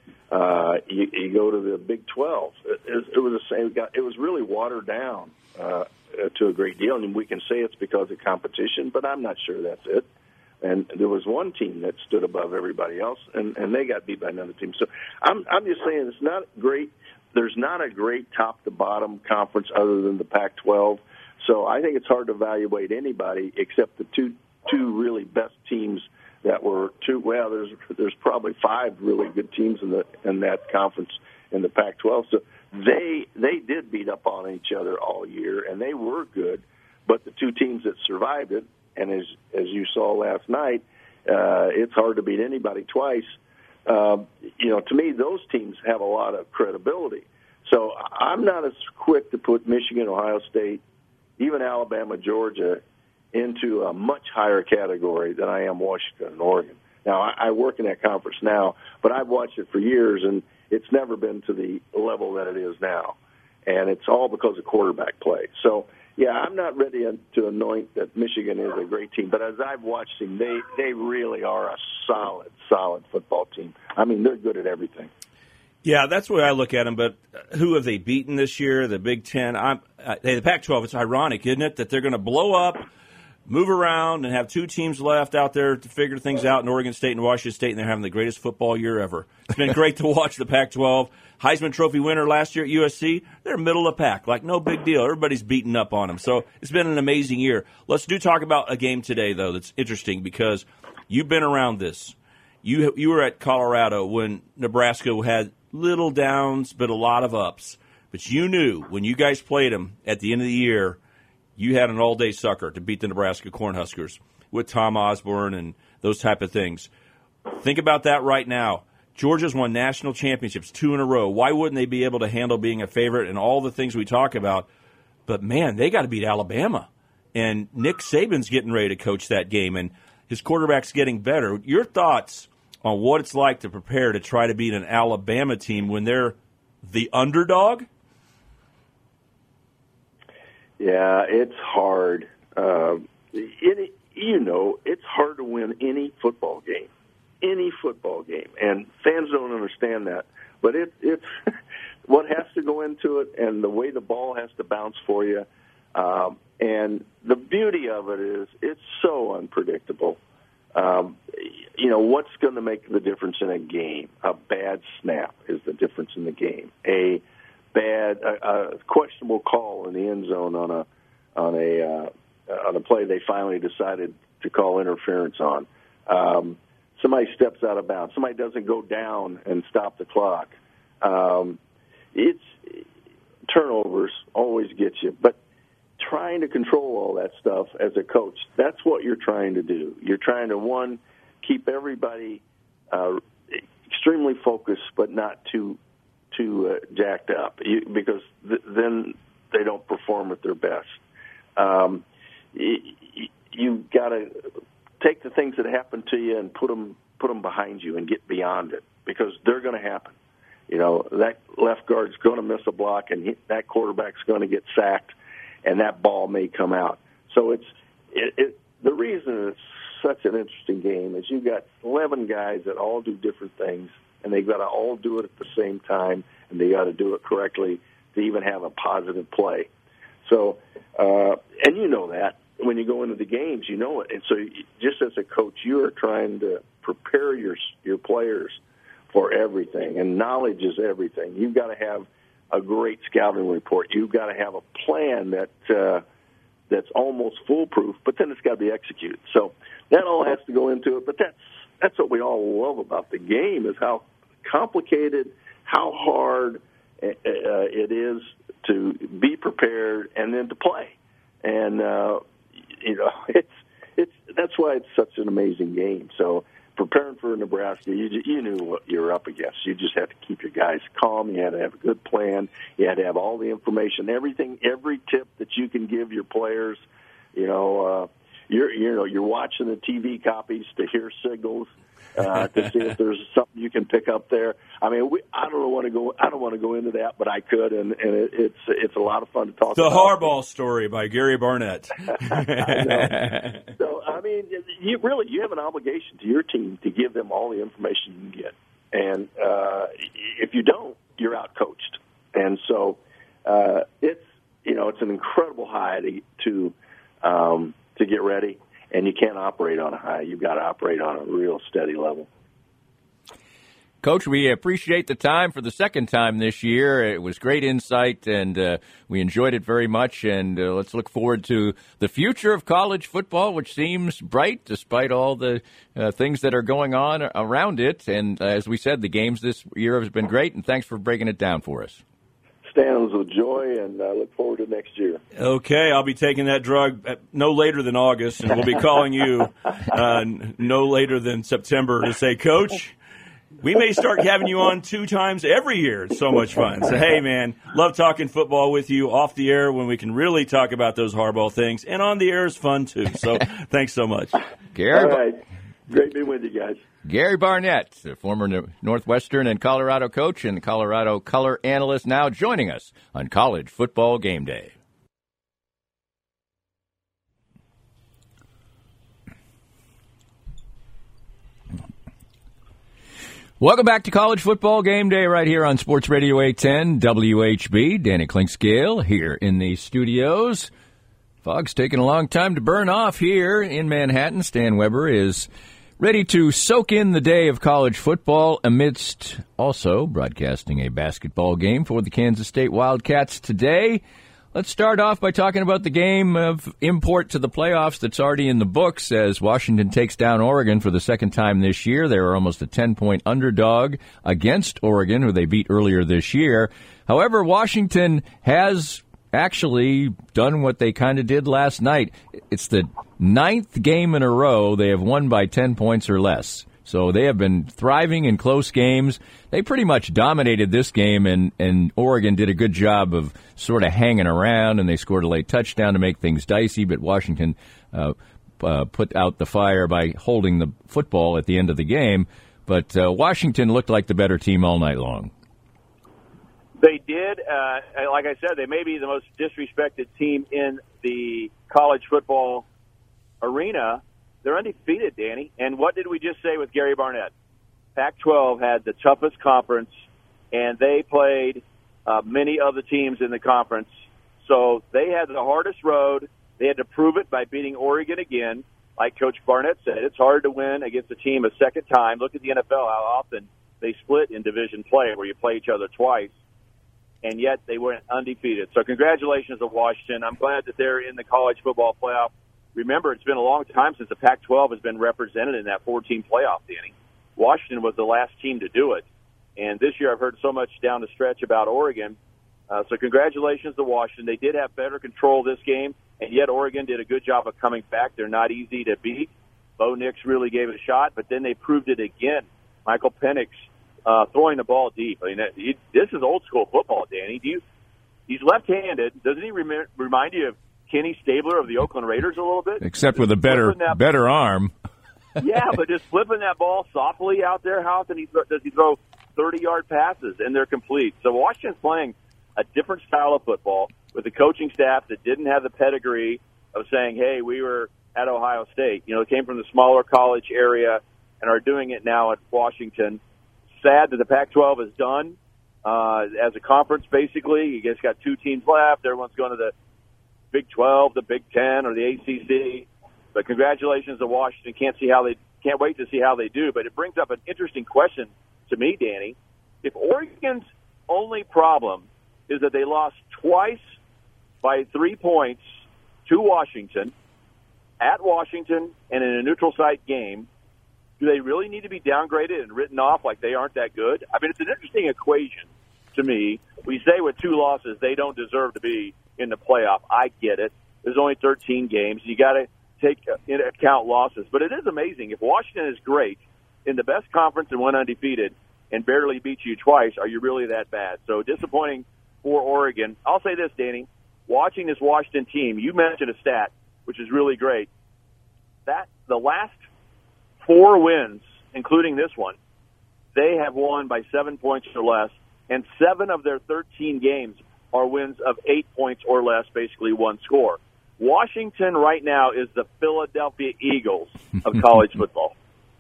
Uh, you, you go to the Big twelve. It, it, it was the same. It was really watered down uh, to a great deal, and we can say it's because of competition, but I'm not sure that's it. And there was one team that stood above everybody else, and, and they got beat by another team. So I'm I'm just saying it's not great. There's not a great top-to-bottom conference other than the Pac twelve. So I think it's hard to evaluate anybody except the two two really best teams that were two. Well, there's there's probably five really good teams in the in that conference in the Pac twelve. So they they did beat up on each other all year, and they were good. But the two teams that survived it, and as as you saw last night, uh, it's hard to beat anybody twice. Um, you know, to me, those teams have a lot of credibility. So I'm not as quick to put Michigan, Ohio State, even Alabama, Georgia into a much higher category than I am Washington and Oregon. Now, I, I work in that conference now, but I've watched it for years, and it's never been to the level that it is now. And it's all because of quarterback play. So, yeah, I'm not ready to anoint that Michigan is a great team, but as I've watched them, they, they really are a solid, solid football team. I mean, they're good at everything.
Yeah, that's the way I look at them, but who have they beaten this year? The Big Ten? I'm, uh, hey, the Pac twelve, it's ironic, isn't it, that they're going to blow up, move around, and have two teams left out there to figure things out in Oregon State and Washington State, and they're having the greatest football year ever. It's been great to watch the Pac twelve. Heisman Trophy winner last year at U S C, they're middle of the pack, like no big deal. Everybody's beating up on them. So it's been an amazing year. Let's do talk about a game today, though, that's interesting because you've been around this. You you were at Colorado when Nebraska had little downs but a lot of ups. But you knew when you guys played them at the end of the year, you had an all-day sucker to beat the Nebraska Cornhuskers with Tom Osborne and those type of things. Think about that right now. Georgia's won national championships two in a row. Why wouldn't they be able to handle being a favorite and all the things we talk about? But, man, they got to beat Alabama. And Nick Saban's getting ready to coach that game, and his quarterback's getting better. Your thoughts on what it's like to prepare to try to beat an Alabama team when they're the underdog?
Yeah, it's hard. Uh, it, you know, it's hard to win any football game, any football game, and fans don't understand that. But it, it's what has to go into it, and the way the ball has to bounce for you. Um, and the beauty of it is it's so unpredictable. Um, you know, what's going to make the difference in a game? A bad snap is the difference in the game. A bad, a, a questionable call in the end zone on a on a uh, on a play they finally decided to call interference on. Um, somebody steps out of bounds. Somebody doesn't go down and stop the clock. Um, it's turnovers always get you, but trying to control all that stuff as a coach, that's what you're trying to do. You're trying to, one, keep everybody uh, extremely focused but not too too uh, jacked up you, because th- then they don't perform at their best. Um, you, you've got to take the things that happen to you and put them, put them behind you and get beyond it because they're going to happen. You know, that left guard's going to miss a block and he, that quarterback's going to get sacked and that ball may come out. So it's it, it, the reason it's such an interesting game is you've got eleven guys that all do different things, and they've got to all do it at the same time, and they got to do it correctly to even have a positive play. So, uh, and you know that when you go into the games, you know it. And so, you, just as a coach, you are trying to prepare your your players for everything, and knowledge is everything. You've got to have a great scouting report. You've got to have a plan that uh, that's almost foolproof, but then it's got to be executed. So that all has to go into it. But that's that's what we all love about the game, is how complicated, how hard uh, it is to be prepared and then to play. And uh, you know, it's it's that's why it's such an amazing game. So preparing for Nebraska, you you knew what you were up against. You just had to keep your guys calm. You had to have a good plan. You had to have all the information, everything, every tip that you can give your players. You know, uh, you're you know you're watching the T V copies to hear signals. Uh, to see if there's something you can pick up there. I mean, we, I don't want to go. I don't want to go into that, but I could, and, and it, it's it's a lot of fun to talk
the
about.
The Harbaugh story by Gary Barnett.
I know. So I mean, you really you have an obligation to your team to give them all the information you can get, and uh, if you don't, you're out coached. And so uh, it's you know it's an incredible high to to, um, to get ready. And you can't operate on a high. You've got to operate on a real steady level.
Coach, we appreciate the time for the second time this year. It was great insight, and uh, we enjoyed it very much. And uh, let's look forward to the future of college football, which seems bright despite all the uh, things that are going on around it. And uh, as we said, the games this year have been great, and thanks for breaking it down for us.
Stands with joy, and I look forward to next year.
Okay, I'll be taking that drug no later than August, and we'll be calling you uh, no later than September to say, Coach, we may start having you on two times every year. It's so much fun. So, hey, man, love talking football with you off the air when we can really talk about those hardball things, and on the air is fun, too. So thanks so much.
Gary.
All right. Great being with you guys.
Gary Barnett, the former Northwestern and Colorado coach and Colorado color analyst, now joining us on College Football Game Day. Welcome back to College Football Game Day right here on Sports Radio eight ten W H B. Danny Klinkscale here in the studios. Fog's taking a long time to burn off here in Manhattan. Stan Weber is ready to soak in the day of college football amidst also broadcasting a basketball game for the Kansas State Wildcats today. Let's start off by talking about the game of import to the playoffs that's already in the books as Washington takes down Oregon for the second time this year. They were almost a ten-point underdog against Oregon, who they beat earlier this year. However, Washington has actually done what they kind of did last night. It's the ninth game in a row they have won by ten points or less. So they have been thriving in close games. They pretty much dominated this game, and, and Oregon did a good job of sort of hanging around, and they scored a late touchdown to make things dicey, but Washington uh, uh, put out the fire by holding the football at the end of the game. But uh, Washington looked like the better team all night long.
They did. Uh, like I said, they may be the most disrespected team in the college football arena. They're undefeated, Danny. And what did we just say with Gary Barnett? Pac twelve had the toughest conference, and they played uh, many of the teams in the conference. So they had the hardest road. They had to prove it by beating Oregon again. Like Coach Barnett said, it's hard to win against a team a second time. Look at the N F L, how often they split in division play where you play each other twice, and yet they went undefeated. So congratulations to Washington. I'm glad that they're in the college football playoff. Remember, it's been a long time since the Pac twelve has been represented in that four-team playoff, Danny. Washington was the last team to do it. And this year I've heard so much down the stretch about Oregon. Uh, so congratulations to Washington. They did have better control this game, and yet Oregon did a good job of coming back. They're not easy to beat. Bo Nix really gave it a shot, but then they proved it again. Michael Penix uh, throwing the ball deep. I mean, he, this is old-school football, Danny. Do you, he's left-handed. Doesn't he rem- remind you of Kenny Stabler of the Oakland Raiders a little bit?
Except with a better that, better arm.
Yeah, but just flipping that ball softly out there, how often he th- does he throw thirty-yard passes, and they're complete? So Washington's playing a different style of football with a coaching staff that didn't have the pedigree of saying, hey, we were at Ohio State. You know, they came from the smaller college area and are doing it now at Washington. Sad that the Pac twelve is done uh, as a conference, basically. You guys got two teams left. Everyone's going to the Big twelve, the Big Ten, or the A C C. But congratulations to Washington. Can't see how they can't wait to see how they do. But it brings up an interesting question to me, Danny. If Oregon's only problem is that they lost twice by three points to Washington, at Washington, and in a neutral site game, do they really need to be downgraded and written off like they aren't that good? I mean, it's an interesting equation to me. We say with two losses they don't deserve to be in the playoff. I get it. There's only thirteen games. You got to take into account losses. But it is amazing. If Washington is great in the best conference and went undefeated and barely beat you twice, are you really that bad? So disappointing for Oregon. I'll say this, Danny. Watching this Washington team, you mentioned a stat, which is really great. That the last four wins, including this one, they have won by seven points or less, and seven of their thirteen games are wins of eight points or less, basically one score. Washington right now is the Philadelphia Eagles of college football.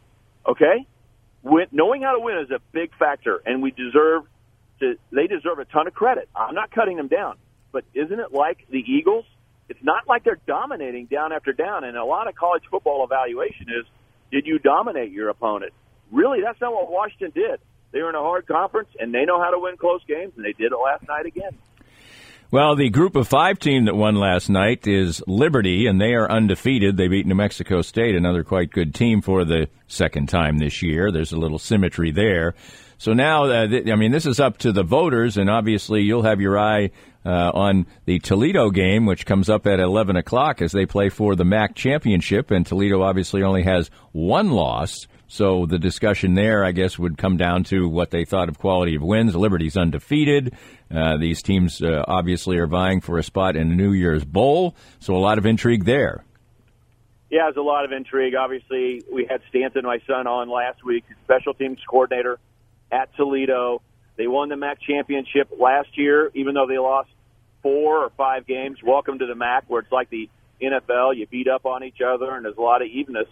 Okay? Win, knowing how to win is a big factor, and we deserve to. They deserve a ton of credit. I'm not cutting them down, but isn't it like the Eagles? It's not like they're dominating down after down, and a lot of college football evaluation is, did you dominate your opponent? Really, that's not what Washington did. They were in a hard conference, and they know how to win close games, and they did it last night again.
Well, the group of five team that won last night is Liberty, and they are undefeated. They beat New Mexico State, another quite good team for the second time this year. There's a little symmetry there. So now, uh, th- I mean, this is up to the voters, and obviously you'll have your eye uh, on the Toledo game, which comes up at eleven o'clock as they play for the M A C championship, and Toledo obviously only has one loss. So the discussion there, I guess, would come down to what they thought of quality of wins. Liberty's undefeated. Uh, these teams uh, obviously are vying for a spot in the New Year's Bowl, so a lot of intrigue there.
Yeah, there's a lot of intrigue. Obviously, we had Stanton, my son, on last week, special teams coordinator at Toledo. They won the M A C championship last year, even though they lost four or five games. Welcome to the M A C, where it's like the N F L. You beat up on each other, and there's a lot of evenness.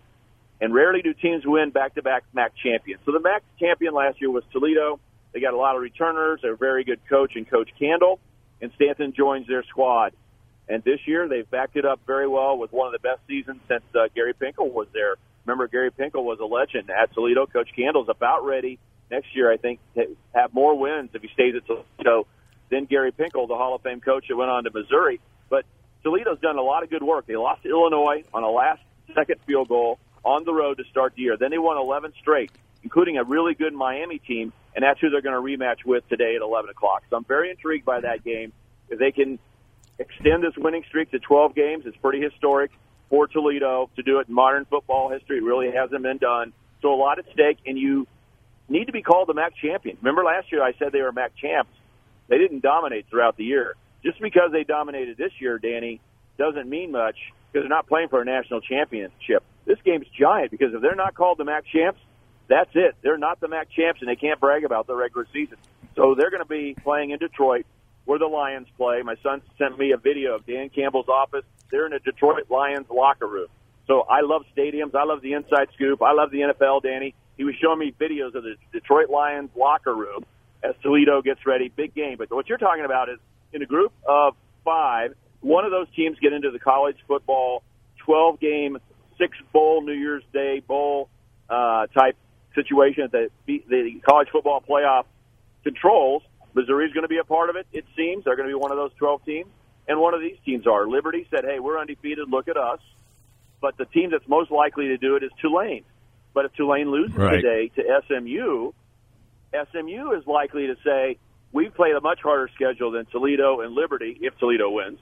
And rarely do teams win back-to-back M A C champions. So the M A C champion last year was Toledo. They got a lot of returners. They're a very good coach in Coach Candle, and Stanton joins their squad. And this year they've backed it up very well with one of the best seasons since uh, Gary Pinkel was there. Remember, Gary Pinkel was a legend at Toledo. Coach Candle's about ready next year, I think, to have more wins if he stays at Toledo than Gary Pinkel, the Hall of Fame coach that went on to Missouri. But Toledo's done a lot of good work. They lost to Illinois on a last-second field goal on the road to start the year. Then they won eleven straight, including a really good Miami team, and that's who they're going to rematch with today at eleven o'clock. So I'm very intrigued by that game. If they can extend this winning streak to twelve games, it's pretty historic for Toledo to do it in modern football history. It really hasn't been done. So a lot at stake, and you need to be called the M A C champion. Remember last year I said they were M A C champs. They didn't dominate throughout the year. Just because they dominated this year, Danny, doesn't mean much because they're not playing for a national championship. This game's giant because if they're not called the M A C champs, that's it. They're not the M A C champs, and they can't brag about the regular season. So they're going to be playing in Detroit where the Lions play. My son sent me a video of Dan Campbell's office. They're in a Detroit Lions locker room. So I love stadiums. I love the inside scoop. I love the N F L, Danny. He was showing me videos of the Detroit Lions locker room as Toledo gets ready. Big game. But what you're talking about is in a group of five, one of those teams get into the college football twelve-game, six-bowl, New Year's Day bowl uh, type situation that the, the college football playoff controls. Missouri's going to be a part of it, it seems. They're going to be one of those twelve teams. And one of these teams are. Liberty said, hey, we're undefeated, look at us. But the team that's most likely to do it is Tulane. But if Tulane loses
right.
today to S M U, S M U is likely to say, we've played a much harder schedule than Toledo and Liberty if Toledo wins.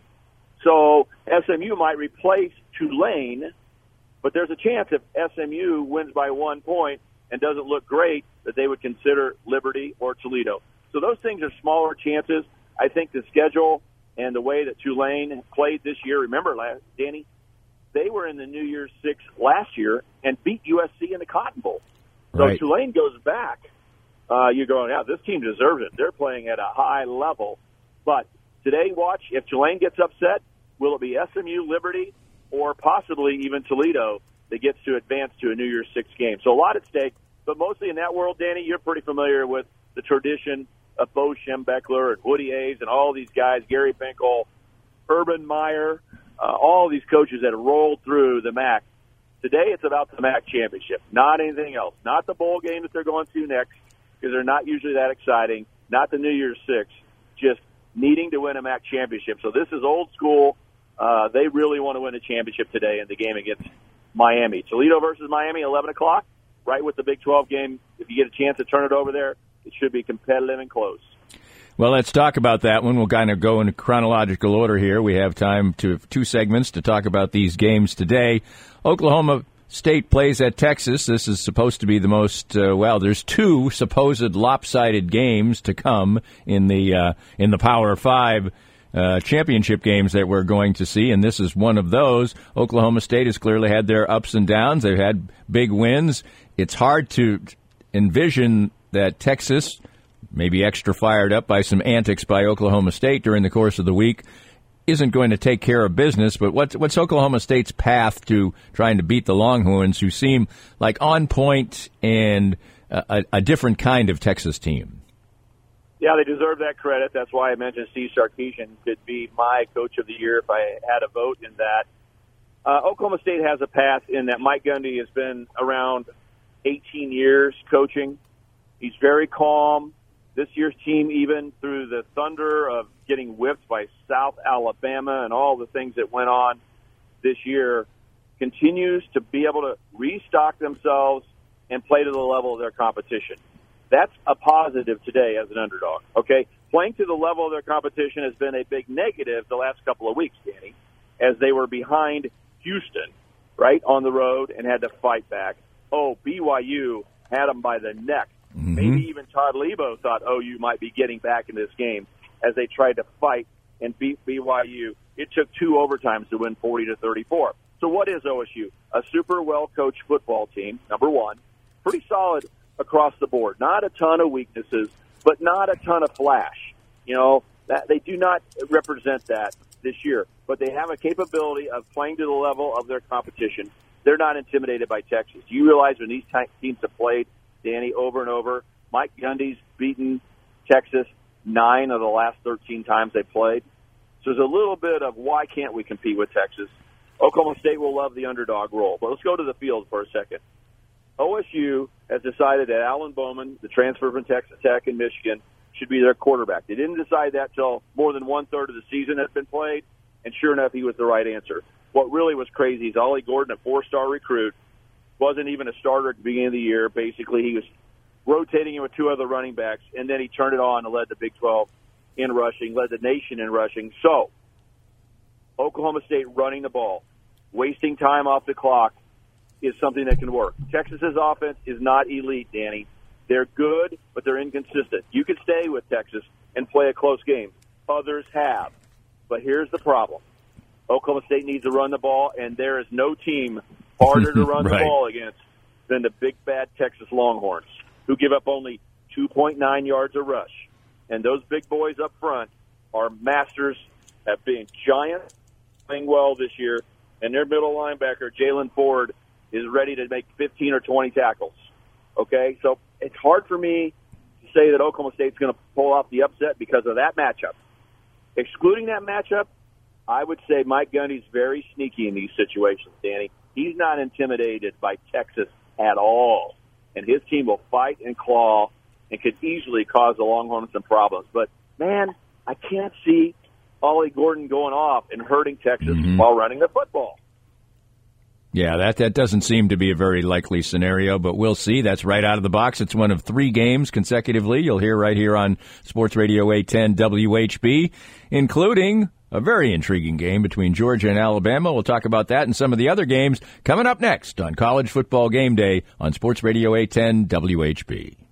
So S M U might replace Tulane, but there's a chance if S M U wins by one point and doesn't look great that they would consider Liberty or Toledo. So those things are smaller chances. I think the schedule and the way that Tulane played this year, remember, last, Danny, they were in the New Year's Six last year and beat U S C in the Cotton Bowl. So
right.
Tulane goes back. Uh, you're going, yeah, this team deserves it. They're playing at a high level. But today, watch, if Tulane gets upset, will it be S M U, Liberty, or possibly even Toledo that gets to advance to a New Year's Six game? So a lot at stake. But mostly in that world, Danny, you're pretty familiar with the tradition of Bo Schembechler and Woody Hayes and all these guys, Gary Pinkel, Urban Meyer, uh, all these coaches that have rolled through the M A C. Today it's about the M A C championship, not anything else. Not the bowl game that they're going to next, because they're not usually that exciting. Not the New Year's Six. Just needing to win a M A C championship. So this is old school. Uh, they really want to win a championship today in the game against Miami. Toledo versus Miami, eleven o'clock, right with the Big twelve game. If you get a chance to turn it over there, it should be competitive and close.
Well, let's talk about that one. We'll kind of go in chronological order here. We have time to two segments to talk about these games today. Oklahoma State plays at Texas. This is supposed to be the most, uh, well, there's two supposed lopsided games to come in the uh, in the Power Five uh, championship games that we're going to see, and this is one of those. Oklahoma State has clearly had their ups and downs. They've had big wins. It's hard to envision that Texas, maybe extra fired up by some antics by Oklahoma State during the course of the week, isn't going to take care of business. But what's, what's Oklahoma State's path to trying to beat the Longhorns, who seem like on point and a, a different kind of Texas team?
Yeah, they deserve that credit. That's why I mentioned Steve Sarkisian could be my coach of the year if I had a vote in that. Uh, Oklahoma State has a path in that Mike Gundy has been around eighteen years coaching. He's very calm. This year's team, even through the thunder of getting whipped by South Alabama and all the things that went on this year, continues to be able to restock themselves and play to the level of their competition. That's a positive today as an underdog, okay? Playing to the level of their competition has been a big negative the last couple of weeks, Danny, as they were behind Houston, right, on the road and had to fight back. Oh, B Y U had them by the neck. Mm-hmm. Maybe even Todd Lebo thought O U might be getting back in this game as they tried to fight and beat B Y U. It took two overtimes to win forty to thirty-four. So what is O S U? A super well-coached football team, number one. Pretty solid across the board. Not a ton of weaknesses, but not a ton of flash. You know, that they do not represent that this year. But they have a capability of playing to the level of their competition. They're not intimidated by Texas. Do you realize when these teams have played, Danny, over and over, Mike Gundy's beaten Texas nine of the last thirteen times they played. So there's a little bit of why can't we compete with Texas. Oklahoma State will love the underdog role. But let's go to the field for a second. O S U has decided that Alan Bowman, the transfer from Texas Tech in Michigan, should be their quarterback. They didn't decide that till more than one-third of the season had been played, and sure enough, he was the right answer. What really was crazy is Ollie Gordon, a four-star recruit, wasn't even a starter at the beginning of the year. Basically, he was rotating in with two other running backs, and then he turned it on and led the Big twelve in rushing, led the nation in rushing. So, Oklahoma State running the ball, wasting time off the clock, is something that can work. Texas's offense is not elite, Danny. They're good, but they're inconsistent. You could stay with Texas and play a close game. Others have. But here's the problem. Oklahoma State needs to run the ball, and there is no team harder to run right. the ball against than the big, bad Texas Longhorns, who give up only two point nine yards a rush. And those big boys up front are masters at being giant, playing well this year, and their middle linebacker, Jalen Ford, is ready to make fifteen or twenty tackles. Okay? So it's hard for me to say that Oklahoma State's going to pull off the upset because of that matchup. Excluding that matchup, I would say Mike Gundy's very sneaky in these situations, Danny. He's not intimidated by Texas at all. And his team will fight and claw and could easily cause the Longhorns some problems. But, man, I can't see Ollie Gordon going off and hurting Texas mm-hmm. while running the football.
Yeah, that, that doesn't seem to be a very likely scenario, but we'll see. That's right out of the box. It's one of three games consecutively you'll hear right here on Sports Radio eight ten W H B, including a very intriguing game between Georgia and Alabama. We'll talk about that and some of the other games coming up next on College Football Game Day on Sports Radio eight ten W H B.